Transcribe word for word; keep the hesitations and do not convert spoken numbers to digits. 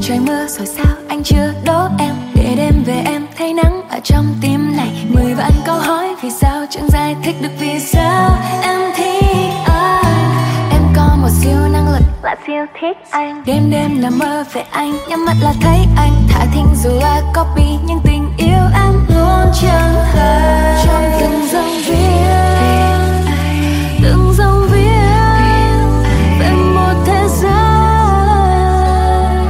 trời mưa rồi sao anh chưa đố em, để đêm về em thấy nắng ở trong tim này. Mười vạn câu hỏi vì sao chẳng giải thích được vì sao em thích anh. Em có một siêu năng lực là siêu thích anh. Đêm đêm là mơ về anh, nhắm mắt là thấy anh. Thả thính dù là copy nhưng tình